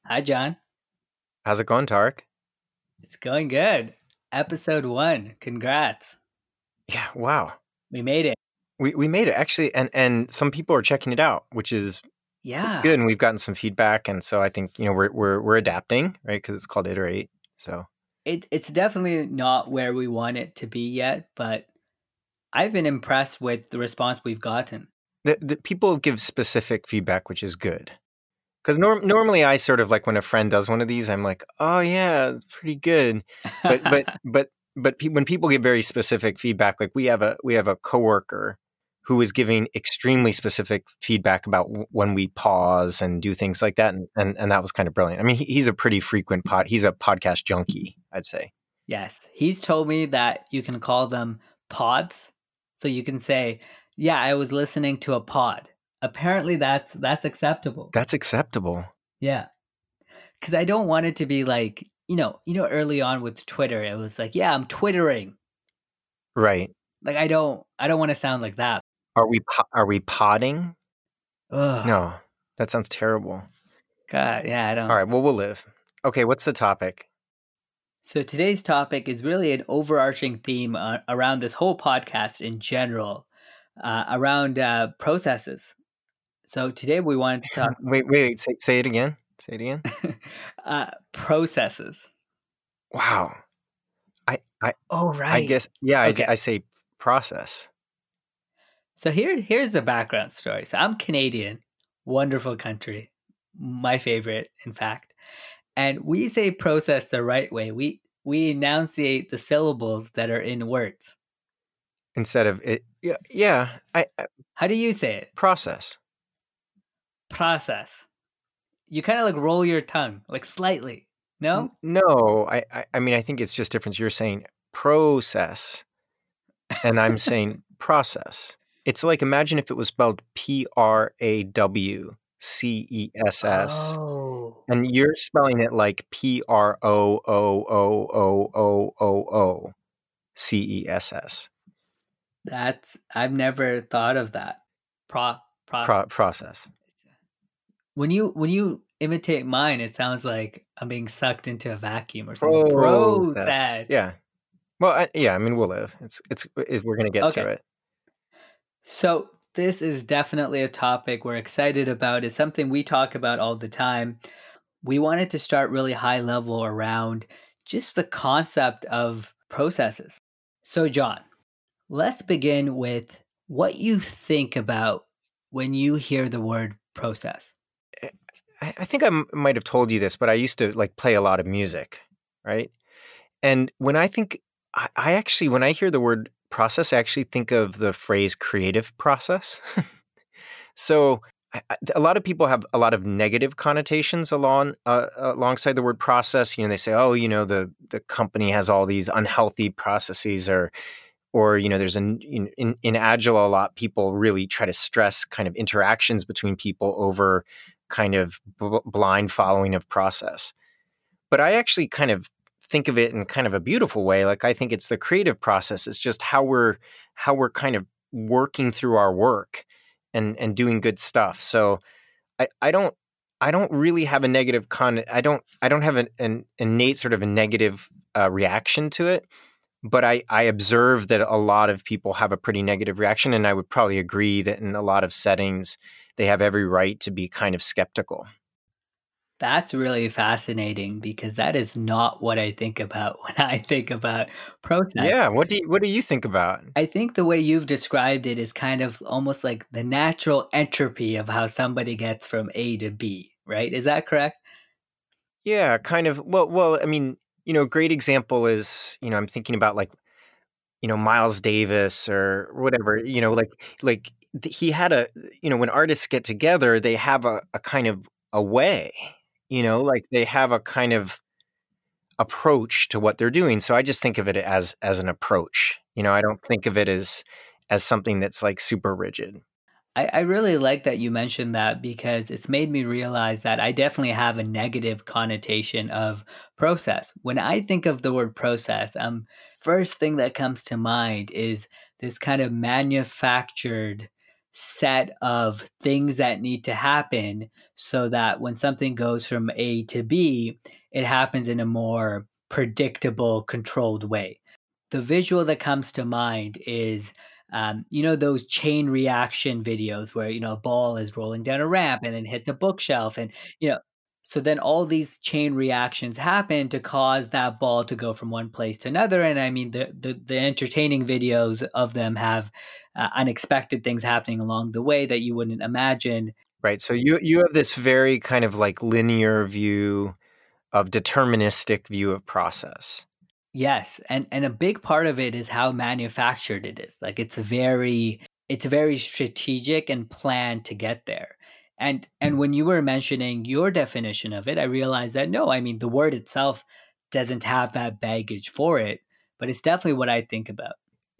Hi, John. How's it going, Tarek? It's going good. Episode 1. Congrats. Yeah, wow. We made it. We made it actually, and some people are checking it out, which is it's Yeah. good, and we've gotten some feedback, and so I think we're adapting, right? Because it's called iterate. So It's definitely not where we want it to be yet, but I've been impressed with the response we've gotten. the people give specific feedback, which is good. Because normally I sort of like when a friend does one of these, I'm like, oh yeah, it's pretty good. But but but when people give very specific feedback, like we have a coworker who is giving extremely specific feedback about when we pause and do things like that, and that was kind of brilliant. I mean, he's a pretty frequent he's a podcast junkie, I'd say. Yes. He's told me that you can call them pods. So you can say, yeah, I was listening to a pod. Apparently that's acceptable. That's acceptable, Yeah. Because I don't want it to be like, early on with Twitter, it was like, yeah, I'm twittering. right? Like I don't want to sound like that. Are we podding? Ugh. No, that sounds terrible. God, yeah, I All don't. right, well we'll live. Okay, what's the topic? So today's topic is really an overarching theme around this whole podcast in general, around processes. So today we wanted to talk Wait, say it again. Say it again. processes. Wow. I I Oh, I right. guess yeah, Okay. I say process. So here's the background story. So I'm Canadian, wonderful country, my favorite, in fact. And we say process the right way. We enunciate the syllables that are in words. Instead of it yeah, I How do you say it? process. Process. You kind of like roll your tongue, like slightly. No? No, I mean I think it's just difference. You're saying process and I'm saying process. It's like imagine if it was spelled Prawcess Oh, and you're spelling it like Proocess. I've never thought of that. Pro, pro. Process. When you imitate mine, it sounds like I'm being sucked into a vacuum or something. Process. Process. Yeah. Well, yeah. I mean, we'll live. We're gonna get through Okay. it. So this is definitely a topic we're excited about. It's something we talk about all the time. We wanted to start really high level around just the concept of processes. So, John, let's begin with what you think about when you hear the word process. I think might have told you this, but I used to like play a lot of music, right? And when I think, I actually when I hear the word process, I actually think of the phrase creative process. So a lot of people have a lot of negative connotations alongside the word process. You know, they say, oh, the company has all these unhealthy processes, or there's in agile a lot people really try to stress kind of interactions between people over kind of blind following of process. But I actually kind of think of it in kind of a beautiful way. Like I think it's the creative process. It's just how we're kind of working through our work and doing good stuff. So I don't really have a negative I don't have an innate sort of a negative reaction to it, but I observe that a lot of people have a pretty negative reaction, and I would probably agree that in a lot of settings they have every right to be kind of skeptical. That's really fascinating because that is not what I think about when I think about process. Yeah, what do you think about? I think the way you've described it is kind of almost like the natural entropy of how somebody gets from A to B, right? Is that correct? Yeah, kind of. Well, I mean, a great example is, I'm thinking about like, Miles Davis or whatever, he had when artists get together, they have a kind of a way, like they have a kind of approach to what they're doing. So I just think of it as an approach. I don't think of it as something that's like super rigid. I really like that you mentioned that because it's made me realize that I definitely have a negative connotation of process. When I think of the word process, first thing that comes to mind is this kind of manufactured set of things that need to happen so that when something goes from A to B, it happens in a more predictable, controlled way. The visual that comes to mind is, those chain reaction videos where, a ball is rolling down a ramp and then hits a bookshelf. And, you know, so then all these chain reactions happen to cause that ball to go from one place to another. And I mean, the entertaining videos of them have unexpected things happening along the way that you wouldn't imagine. Right. So you have this very kind of like linear view of deterministic view of process. Yes, and a big part of it is how manufactured it is. Like it's very strategic and planned to get there. And when you were mentioning your definition of it, I realized that no, I mean the word itself doesn't have that baggage for it, but it's definitely what I think about.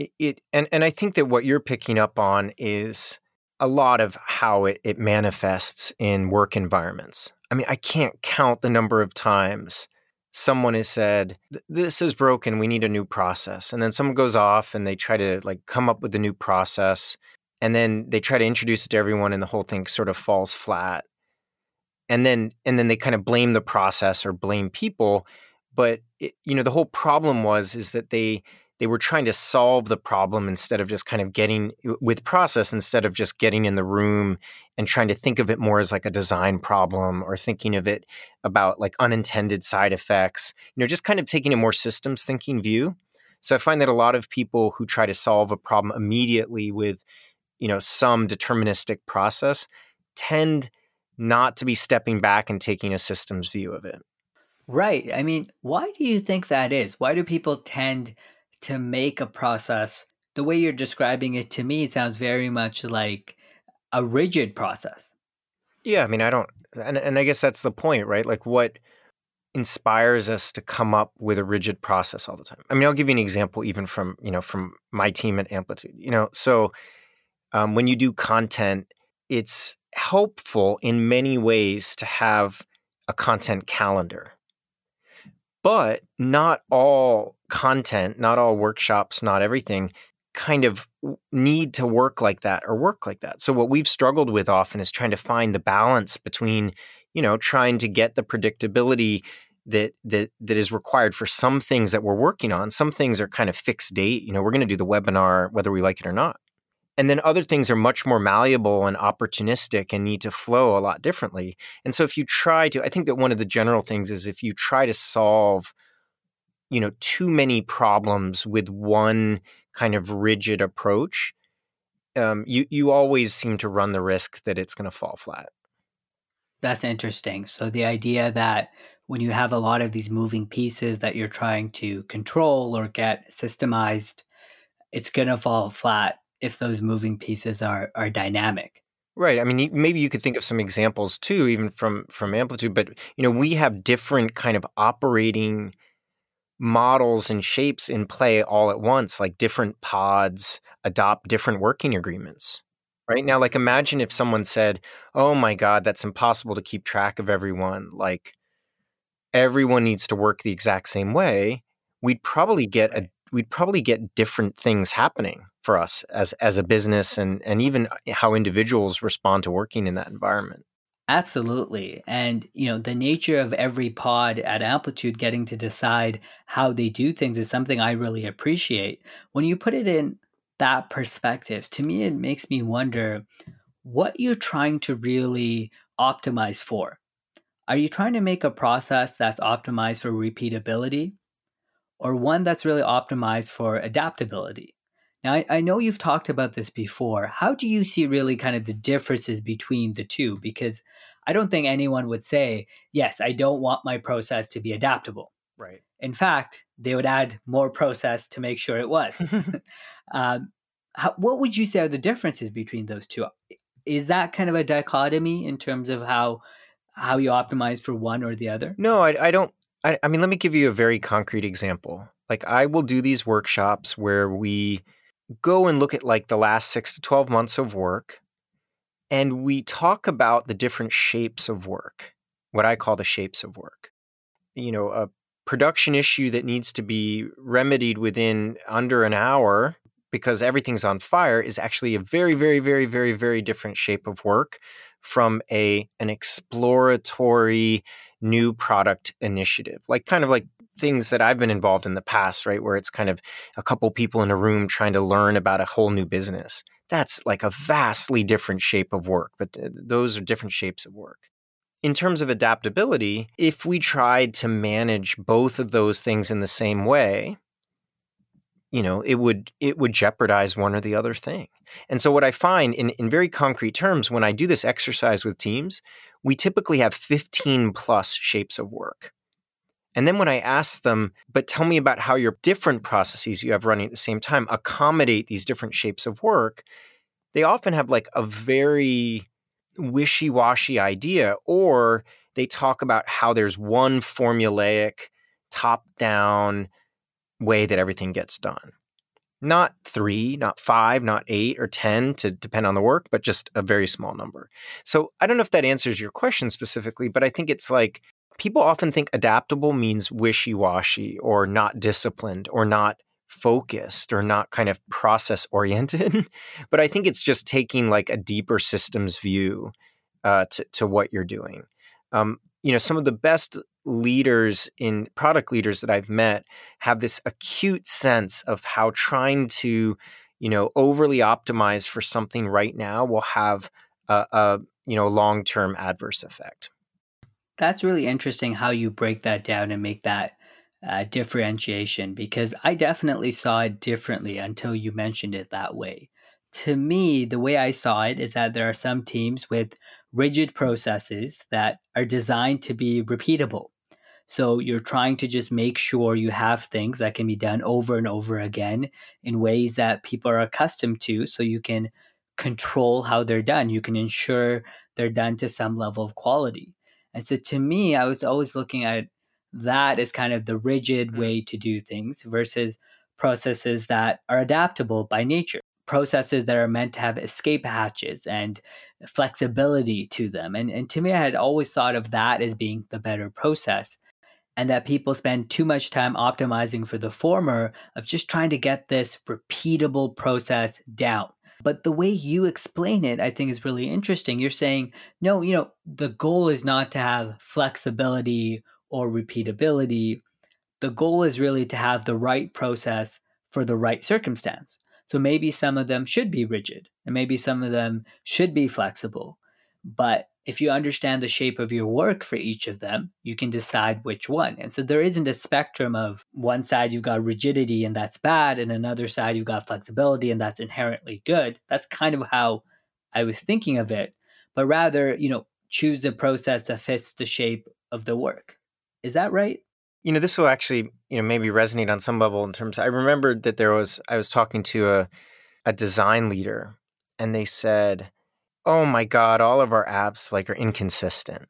And I think that what you're picking up on is a lot of how it manifests in work environments. I mean, I can't count the number of times someone has said, this is broken, we need a new process. And then someone goes off and they try to like come up with a new process. And then they try to introduce it to everyone and the whole thing sort of falls flat. And then they kind of blame the process or blame people. But the whole problem is that they were trying to solve the problem instead of just kind of getting with process, instead of just getting in the room and trying to think of it more as like a design problem, or thinking of it about like unintended side effects, just kind of taking a more systems thinking view. So I find that a lot of people who try to solve a problem immediately with, some deterministic process tend not to be stepping back and taking a systems view of it. Right. I mean, why do you think that is? Why do people tend to make a process the way you're describing it? To me, it sounds very much like a rigid process. Yeah, I mean, I don't, and I guess that's the point, right? Like, what inspires us to come up with a rigid process all the time? I mean, I'll give you an example, even from my team at Amplitude. So when you do content, it's helpful in many ways to have a content calendar. But not all content, not all workshops, not everything kind of need to work like that or work like that. So what we've struggled with often is trying to find the balance between, trying to get the predictability that is required for some things that we're working on. Some things are kind of fixed date. We're going to do the webinar whether we like it or not. And then other things are much more malleable and opportunistic and need to flow a lot differently. And so if you try to, I think that one of the general things is if you try to solve, too many problems with one kind of rigid approach, you always seem to run the risk that it's going to fall flat. That's interesting. So the idea that when you have a lot of these moving pieces that you're trying to control or get systemized, it's going to fall flat if those moving pieces are dynamic. Right. I mean, maybe you could think of some examples too, even from Amplitude. But we have different kind of operating models and shapes in play all at once. Like different pods adopt different working agreements. Right now, like imagine if someone said, "Oh my God, that's impossible to keep track of everyone. Like everyone needs to work the exact same way." We'd probably get Right. we'd probably get different things happening for us as a business, and even how individuals respond to working in that environment. Absolutely. And, the nature of every pod at Amplitude getting to decide how they do things is something I really appreciate. When you put it in that perspective, to me, it makes me wonder what you're trying to really optimize for. Are you trying to make a process that's optimized for repeatability or one that's really optimized for adaptability? Now, I know you've talked about this before. How do you see really kind of the differences between the two? Because I don't think anyone would say, yes, I don't want my process to be adaptable. Right. In fact, they would add more process to make sure it was. um, what would you say are the differences between those two? Is that kind of a dichotomy in terms of how you optimize for one or the other? No, I don't. I mean, let me give you a very concrete example. Like I will do these workshops where we go and look at like the last 6 to 12 months of work, and we talk about the different shapes of work, what I call the shapes of work. A production issue that needs to be remedied within under an hour because everything's on fire is actually a very, very, very, very, very different shape of work from an exploratory new product initiative, like kind of like things that I've been involved in the past, right? Where it's kind of a couple people in a room trying to learn about a whole new business. That's like a vastly different shape of work, but those are different shapes of work. In terms of adaptability, if we tried to manage both of those things in the same way, it would jeopardize one or the other thing. And so what I find in very concrete terms, when I do this exercise with teams, we typically have 15 plus shapes of work. And then when I ask them, but tell me about how your different processes you have running at the same time accommodate these different shapes of work, they often have like a very wishy-washy idea, or they talk about how there's one formulaic, top-down way that everything gets done. Not 3, not 5, not 8 or 10 to depend on the work, but just a very small number. So I don't know if that answers your question specifically, but I think it's like people often think adaptable means wishy-washy or not disciplined or not focused or not kind of process oriented. But I think it's just taking like a deeper systems view to what you're doing. Some of the best product leaders that I've met have this acute sense of how trying to, overly optimize for something right now will have a long-term adverse effect. That's really interesting how you break that down and make that differentiation, because I definitely saw it differently until you mentioned it that way. To me, the way I saw it is that there are some teams with rigid processes that are designed to be repeatable. So you're trying to just make sure you have things that can be done over and over again in ways that people are accustomed to, so you can control how they're done. You can ensure they're done to some level of quality. And so to me, I was always looking at that as kind of the rigid way to do things versus processes that are adaptable by nature. Processes that are meant to have escape hatches and flexibility to them. And to me, I had always thought of that as being the better process, and that people spend too much time optimizing for the former of just trying to get this repeatable process down. But the way you explain it, I think is really interesting. You're saying, no, the goal is not to have flexibility or repeatability. The goal is really to have the right process for the right circumstance. So maybe some of them should be rigid and maybe some of them should be flexible. But if you understand the shape of your work for each of them, you can decide which one. And so there isn't a spectrum of one side you've got rigidity and that's bad, and another side you've got flexibility and that's inherently good. That's kind of how I was thinking of it. But rather, choose a process that fits the shape of the work. Is that right? This will actually, maybe resonate on some level in terms. I remembered that I was talking to a design leader, and they said, "Oh my God, all of our apps are inconsistent.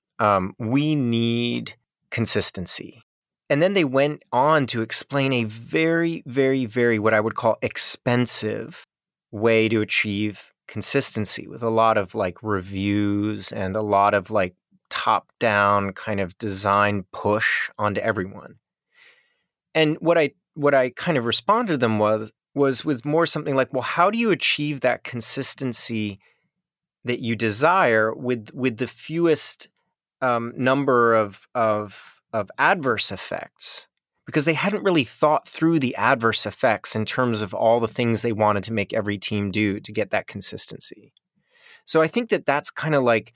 We need consistency." And then they went on to explain a very, very, very what I would call expensive way to achieve consistency, with a lot of reviews and a lot of top-down kind of design push onto everyone. And what I kind of responded to them was more something like, well, how do you achieve that consistency that you desire with the fewest number of adverse effects? Because they hadn't really thought through the adverse effects in terms of all the things they wanted to make every team do to get that consistency. So I think that that's kind of like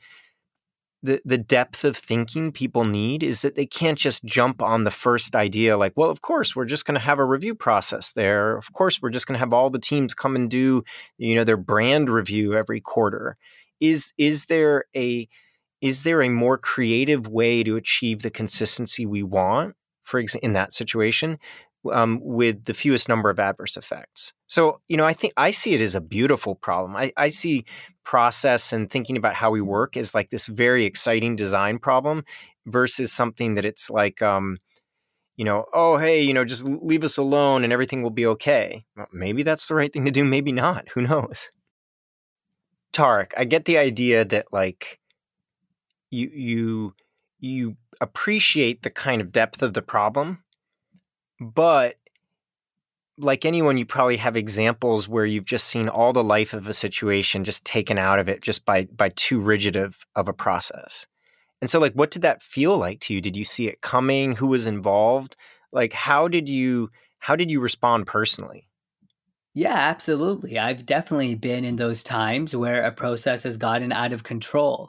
the depth of thinking people need, is that they can't just jump on the first idea well, of course, we're just going to have a review process there. Of course, we're just going to have all the teams come and do, their brand review every quarter. Is there a more creative way to achieve the consistency we want, for example, in that situation, with the fewest number of adverse effects? So, I think I see it as a beautiful problem. I see process and thinking about how we work as this very exciting design problem versus something that it's oh, hey, just leave us alone and everything will be okay. Well, maybe that's the right thing to do. Maybe not. Who knows? Tarek, I get the idea that you appreciate the kind of depth of the problem, but like anyone, you probably have examples where you've just seen all the life of a situation just taken out of it just by too rigid of a process. And so, like, what did that feel like to you? Did you see it coming? Who was involved? Like, how did you respond personally? Yeah, absolutely. I've definitely been in those times where a process has gotten out of control.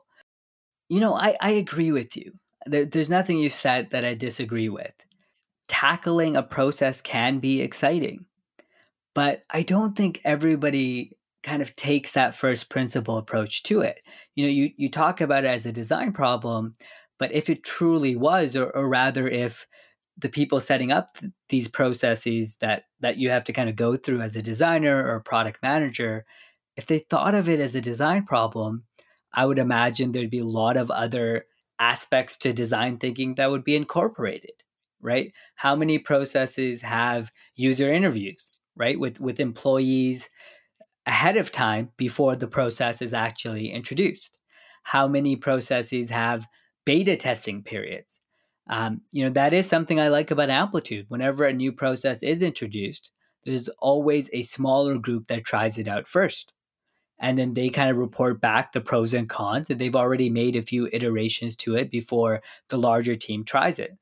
I agree with you. There's nothing you said that I disagree with. Tackling a process can be exciting, but I don't think everybody kind of takes that first principle approach to it. You talk about it as a design problem, but if it truly was, or rather, if the people setting up these processes that you have to kind of go through as a designer or a product manager, if they thought of it as a design problem, I would imagine there'd be a lot of other aspects to design thinking that would be incorporated, right? How many processes have user interviews, right, with employees ahead of time before the process is actually introduced? How many processes have beta testing periods? That is something I like about Amplitude. Whenever a new process is introduced, there's always a smaller group that tries it out first. And then they kind of report back the pros and cons, that they've already made a few iterations to it before the larger team tries it.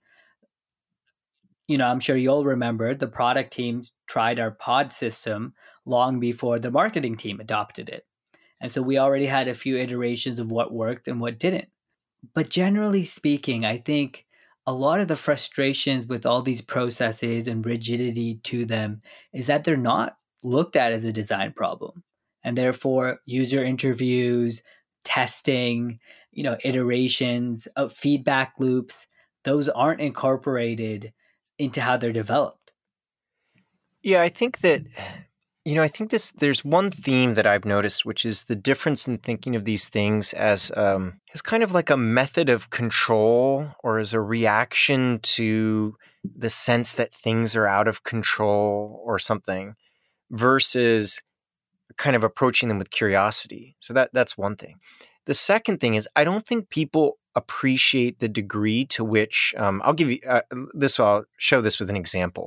I'm sure you'll remember the product team tried our pod system long before the marketing team adopted it. And so we already had a few iterations of what worked and what didn't. But generally speaking, I think a lot of the frustrations with all these processes and rigidity to them is that they're not looked at as a design problem. And therefore, user interviews, testing, iterations of feedback loops, those aren't incorporated into how they're developed. Yeah, I think there's one theme that I've noticed, which is the difference in thinking of these things as kind of like a method of control or as a reaction to the sense that things are out of control or something, versus kind of approaching them with curiosity. So that's one thing. The second thing is I don't think people appreciate the degree to which I'll give you this. I'll show this with an example.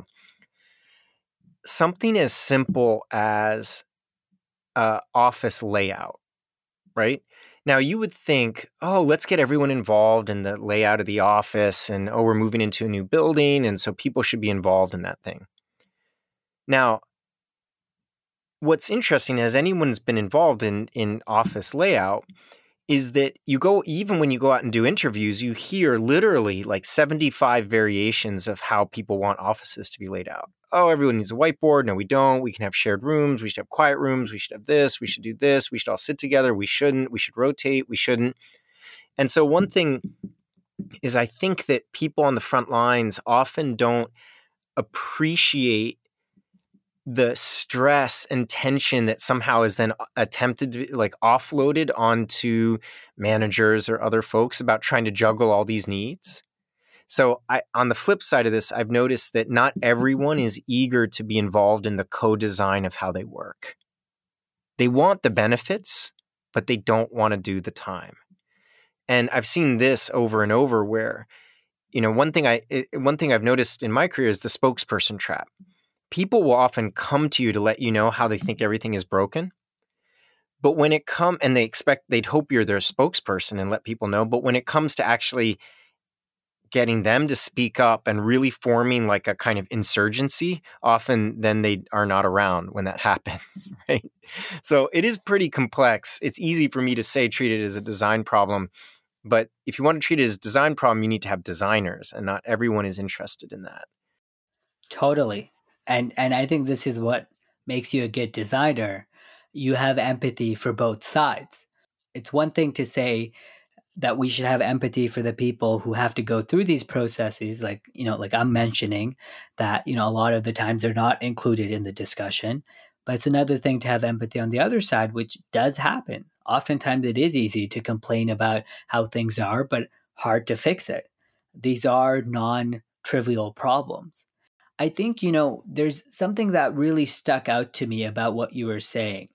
Something as simple as office layout, right? Now you would think, oh, let's get everyone involved in the layout of the office, and oh, we're moving into a new building, and so people should be involved in that thing. Now, what's interesting, as anyone's been involved in office layout, is that even when you go out and do interviews, you hear literally like 75 variations of how people want offices to be laid out. Oh, everyone needs a whiteboard. No, we don't. We can have shared rooms. We should have quiet rooms. We should have this. We should do this. We should all sit together. We shouldn't. We should rotate. We shouldn't. And so one thing is, I think that people on the front lines often don't appreciate the stress and tension that somehow is then attempted to be like offloaded onto managers or other folks about trying to juggle all these needs. So on the flip side of this, I've noticed that not everyone is eager to be involved in the co-design of how they work. They want the benefits, but they don't want to do the time. And I've seen this over and over where, one thing I've noticed in my career is the spokesperson trap. People will often come to you to let you know how they think everything is broken. But when and they'd hope you're their spokesperson and let people know. But when it comes to actually getting them to speak up and really forming like a kind of insurgency, often then they are not around when that happens, right? So it is pretty complex. It's easy for me to say treat it as a design problem. But if you want to treat it as a design problem, you need to have designers, and not everyone is interested in that. Totally. And I think this is what makes you a good designer. You have empathy for both sides. It's one thing to say that we should have empathy for the people who have to go through these processes, like I'm mentioning that, a lot of the times they're not included in the discussion. But it's another thing to have empathy on the other side, which does happen. Oftentimes it is easy to complain about how things are, but hard to fix it. These are non-trivial problems. I think, there's something that really stuck out to me about what you were saying.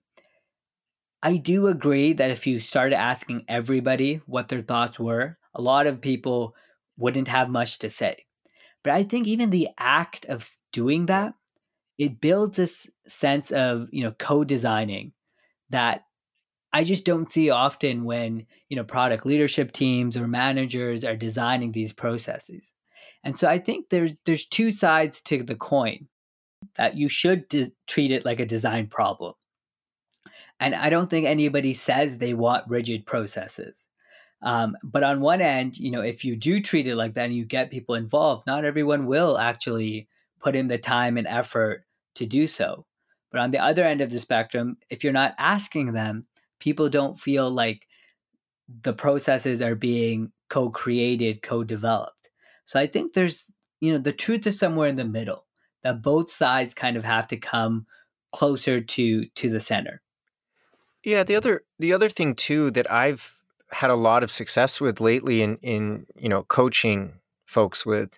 I do agree that if you started asking everybody what their thoughts were, a lot of people wouldn't have much to say. But I think even the act of doing that it builds this sense of, co-designing that I just don't see often when, product leadership teams or managers are designing these processes. And so I think there's two sides to the coin, that you should treat it like a design problem. And I don't think anybody says they want rigid processes. But on one end, if you do treat it like that and you get people involved, not everyone will actually put in the time and effort to do so. But on the other end of the spectrum, if you're not asking them, people don't feel like the processes are being co-created, co-developed. So I think there's, the truth is somewhere in the middle, that both sides kind of have to come closer to the center. Yeah, the other thing too that I've had a lot of success with lately in coaching folks with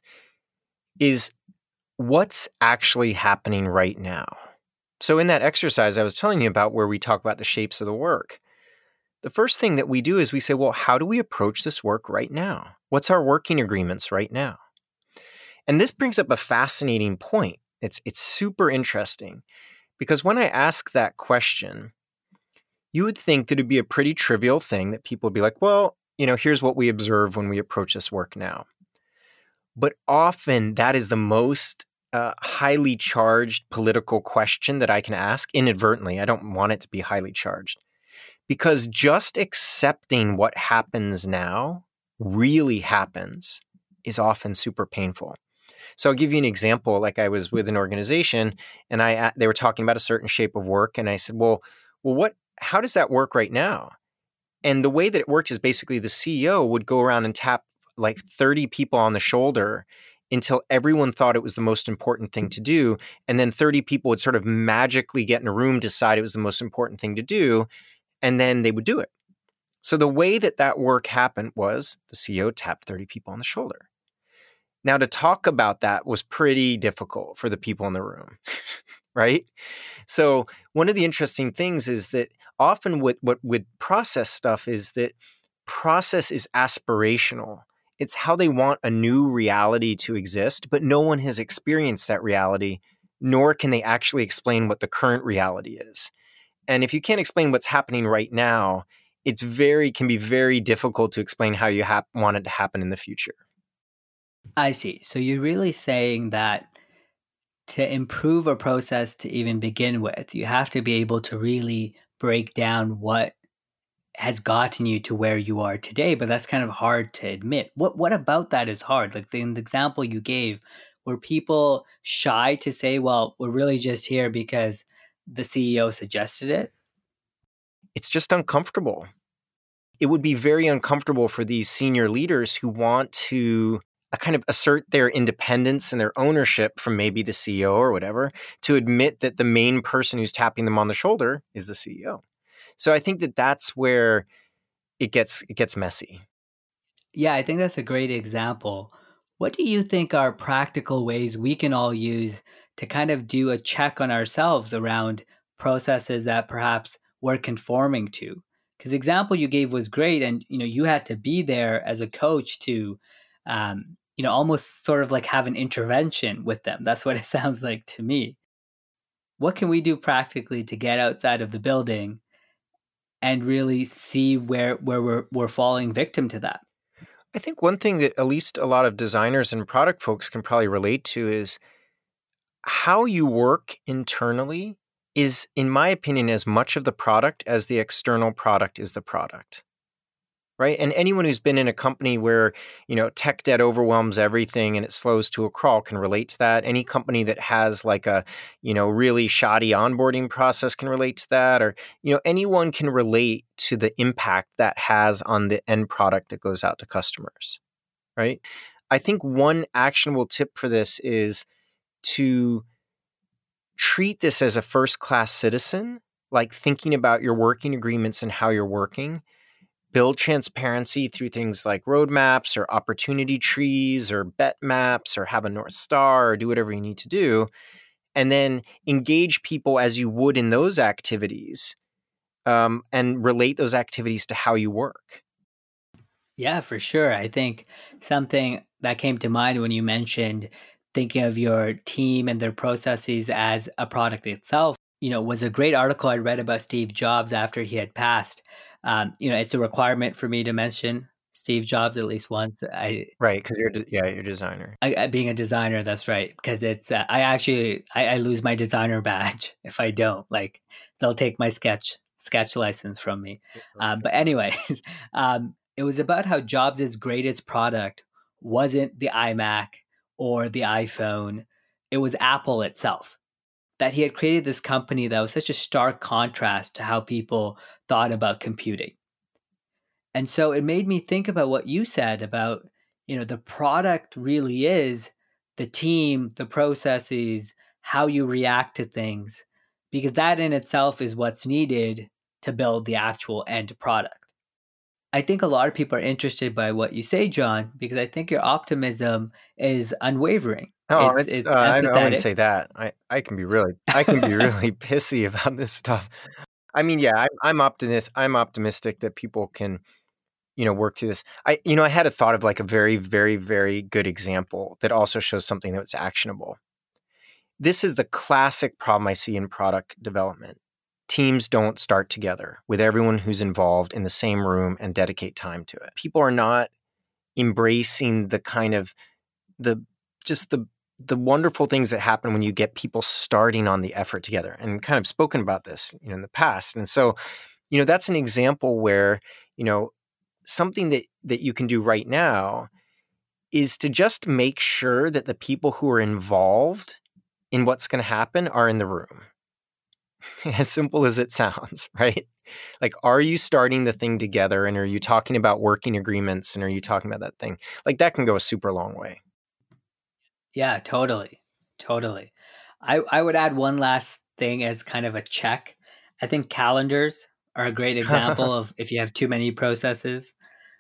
is what's actually happening right now. So in that exercise I was telling you about, where we talk about the shapes of the work, the first thing that we do is we say, well, how do we approach this work right now? What's our working agreements right now? And this brings up a fascinating point. It's super interesting, because when I ask that question, you would think that it'd be a pretty trivial thing that people would be like, well, here's what we observe when we approach this work now. But often that is the most highly charged political question that I can ask inadvertently. I don't want it to be highly charged, because just accepting what happens now really happens is often super painful. So I'll give you an example. Like, I was with an organization and they were talking about a certain shape of work. And I said, well, how does that work right now? And the way that it worked is basically the CEO would go around and tap like 30 people on the shoulder until everyone thought it was the most important thing to do. And then 30 people would sort of magically get in a room, decide it was the most important thing to do, and then they would do it. So the way that work happened was the CEO tapped 30 people on the shoulder. Now, to talk about that was pretty difficult for the people in the room, right? So one of the interesting things is that often with process stuff is that process is aspirational. It's how they want a new reality to exist, but no one has experienced that reality, nor can they actually explain what the current reality is. And if you can't explain what's happening right now, can be very difficult to explain how you want it to happen in the future. I see. So you're really saying that to improve a process to even begin with, you have to be able to really break down what has gotten you to where you are today, but that's kind of hard to admit. What about that is hard? Like in the example you gave, were people shy to say, well, we're really just here because the CEO suggested it? It's just uncomfortable. It would be very uncomfortable for these senior leaders who want to kind of assert their independence and their ownership from maybe the CEO or whatever, to admit that the main person who's tapping them on the shoulder is the CEO. So I think that's where it gets messy. Yeah, I think that's a great example. What do you think are practical ways we can all use to kind of do a check on ourselves around processes that perhaps we're conforming to? Because the example you gave was great, and you had to be there as a coach to, almost sort of like have an intervention with them. That's what it sounds like to me. What can we do practically to get outside of the building and really see where we're falling victim to that? I think one thing that at least a lot of designers and product folks can probably relate to is how you work internally is, in my opinion, as much of the product as the external product is the product. Right. And anyone who's been in a company where, tech debt overwhelms everything and it slows to a crawl can relate to that. Any company that has like a, really shoddy onboarding process can relate to that. Or, anyone can relate to the impact that has on the end product that goes out to customers. Right. I think one actionable tip for this is to treat this as a first-class citizen, like thinking about your working agreements and how you're working. Build transparency through things like roadmaps or opportunity trees or bet maps, or have a North Star, or do whatever you need to do. And then engage people as you would in those activities, and relate those activities to how you work. Yeah, for sure. I think something that came to mind when you mentioned thinking of your team and their processes as a product itself, was a great article I read about Steve Jobs after he had passed. It's a requirement for me to mention Steve Jobs at least once. Right, because you're a designer. Being a designer, that's right. Because it's I lose my designer badge if I don't. Like they'll take my sketch license from me. But anyways, it was about how Jobs' greatest product wasn't the iMac or the iPhone. It was Apple itself. That he had created this company that was such a stark contrast to how people thought about computing. And so it made me think about what you said about, the product really is the team, the processes, how you react to things, because that in itself is what's needed to build the actual end product. I think a lot of people are interested by what you say, John, because I think your optimism is unwavering. No, It's I wouldn't empathetic. say that. I can be really pissy about this stuff. I mean, yeah, I'm optimistic that people can, work through this. I had a thought of like a very, very, very good example that also shows something that's actionable. This is the classic problem I see in product development. Teams don't start together with everyone who's involved in the same room and dedicate time to it. People are not embracing the kind of the wonderful things that happen when you get people starting on the effort together, and kind of spoken about this, in the past. And so, that's an example where, something that you can do right now is to just make sure that the people who are involved in what's going to happen are in the room. As simple as it sounds, right? Like, are you starting the thing together, and are you talking about working agreements, and are you talking about that thing? Like, that can go a super long way. Yeah, totally. Totally. I would add one last thing as kind of a check. I think calendars are a great example of if you have too many processes.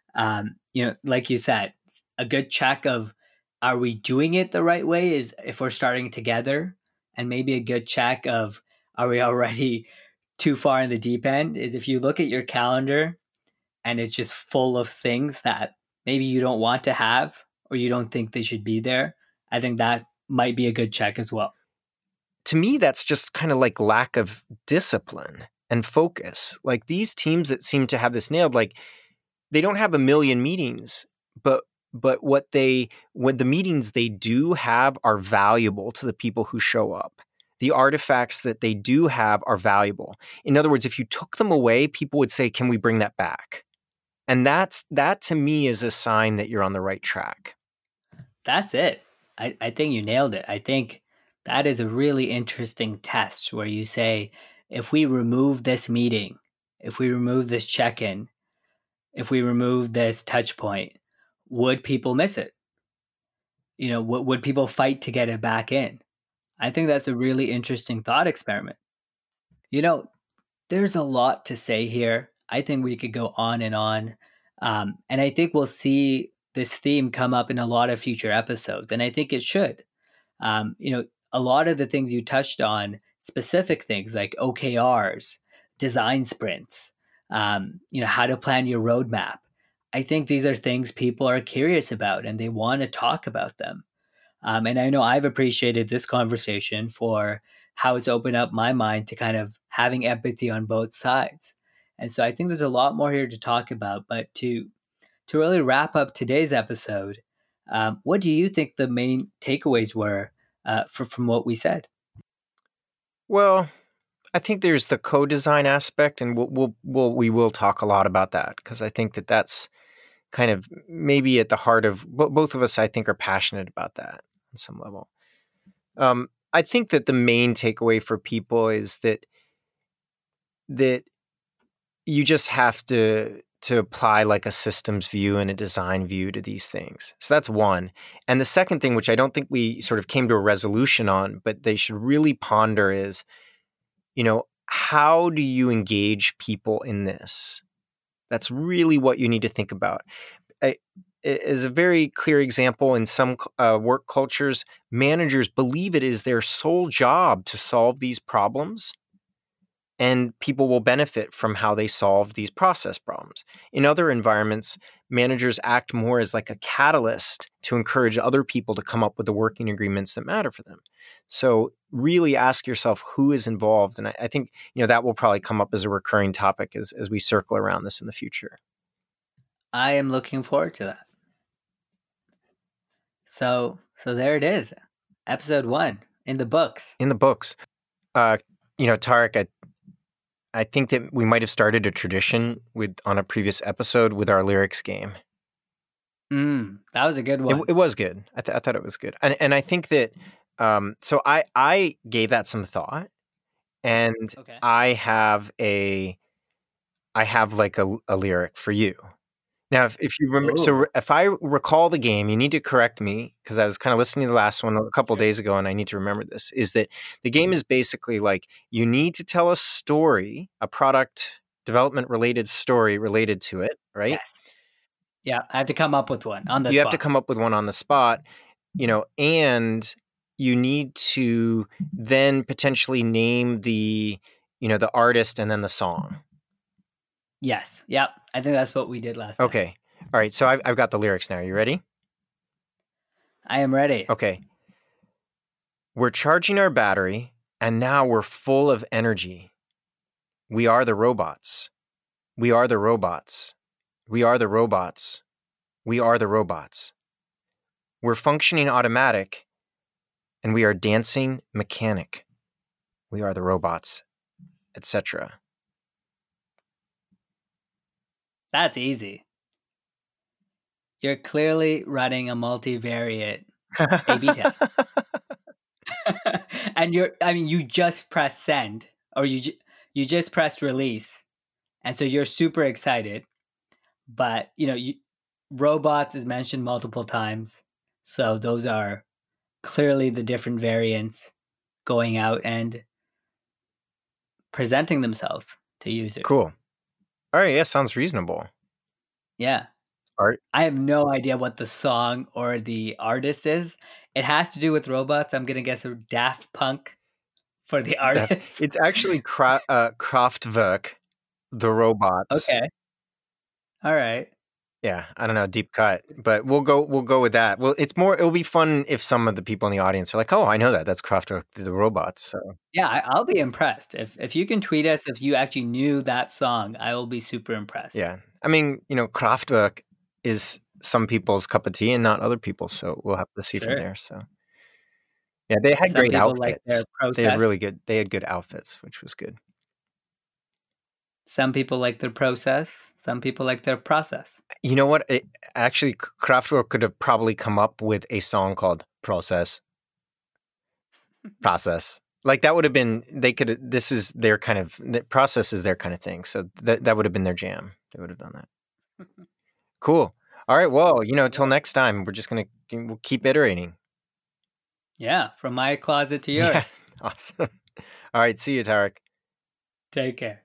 Like you said, a good check of are we doing it the right way is if we're starting together, and maybe a good check of are we already too far in the deep end is if you look at your calendar and it's just full of things that maybe you don't want to have or you don't think they should be there. I think that might be a good check as well. To me, that's just kind of like lack of discipline and focus. Like, these teams that seem to have this nailed, like, they don't have a million meetings, but what the meetings they do have are valuable to the people who show up. The artifacts that they do have are valuable. In other words, if you took them away, people would say, "Can we bring that back?" And that to me is a sign that you're on the right track. That's it. I think you nailed it. I think that is a really interesting test where you say, if we remove this meeting, if we remove this check in, if we remove this touch point, would people miss it? Would people fight to get it back in? I think that's a really interesting thought experiment. You know, there's a lot to say here. I think we could go on and on. And I think we'll see this theme come up in a lot of future episodes. And I think it should. A lot of the things you touched on, specific things like OKRs, design sprints, how to plan your roadmap. I think these are things people are curious about and they want to talk about them. And I know I've appreciated this conversation for how it's opened up my mind to kind of having empathy on both sides. And so I think there's a lot more here to talk about. But to really wrap up today's episode, what do you think the main takeaways were from what we said? Well, I think there's the co-design aspect, and we will talk a lot about that, because I think that that's kind of maybe at the heart of both of us. I think are passionate about that on some level. I think that the main takeaway for people is that you just have to apply like a systems view and a design view to these things. So that's one. And the second thing, which I don't think we sort of came to a resolution on, but they should really ponder is, how do you engage people in this? That's really what you need to think about. As a very clear example, in some work cultures, managers believe it is their sole job to solve these problems. and people will benefit from how they solve these process problems. In other environments, managers act more as like a catalyst to encourage other people to come up with the working agreements that matter for them. So really ask yourself who is involved. And I think, that will probably come up as a recurring topic as we circle around this in the future. I am looking forward to that. So there it is. Episode 1 in the books. In the books. Tarek, I think that we might have started a tradition on a previous episode with our lyrics game. That was a good one. It was good. I thought it was good. And I think that, so I gave that some thought, and Okay. I have like a lyric for you. Now, if you remember, so if I recall the game, you need to correct me because I was kind of listening to the last one a couple of days ago, and I need to remember this, is that the game is basically like you need to tell a story, a product development related story related to it, right? Yes. Yeah, I have to come up with one on the spot. You have to come up with one on the spot, and you need to then potentially name the artist and then the song. Yes. Yep. I think that's what we did last time. Okay. All right. So I've got the lyrics now. You ready? I am ready. Okay. We're charging our battery, and now we're full of energy. We are the robots. We are the robots. We are the robots. We are the robots. We're functioning automatic, and we are dancing mechanic. We are the robots, etc. That's easy. You're clearly running a multivariate A/B test. And you just press send, or you just pressed release, and so you're super excited. But robots is mentioned multiple times, so those are clearly the different variants going out and presenting themselves to users. Cool. All right. Yeah, sounds reasonable. Yeah. Art. I have no idea what the song or the artist is. It has to do with robots. I'm gonna guess a Daft Punk for the artist. It's actually Kraftwerk, the robots. Okay. All right. Yeah, I don't know, deep cut, but we'll go with that. Well, it'll be fun if some of the people in the audience are like, "Oh, I know that. That's Kraftwerk, the robots." So yeah, I'll be impressed if you can tweet us if you actually knew that song. I will be super impressed. Yeah, I mean, Kraftwerk is some people's cup of tea and not other people's, so we'll have to see from there. So yeah, they had great outfits. Like their process. They had good outfits, which was good. Some people like their process. Some people like their process. You know what? Actually, Kraftwerk could have probably come up with a song called Process. Process. Like that would have been, this is their kind of, the process is their kind of thing. So that would have been their jam. They would have done that. Cool. All right. Well, till next time, we'll keep iterating. Yeah. From my closet to yours. Yeah, awesome. All right. See you, Tarek. Take care.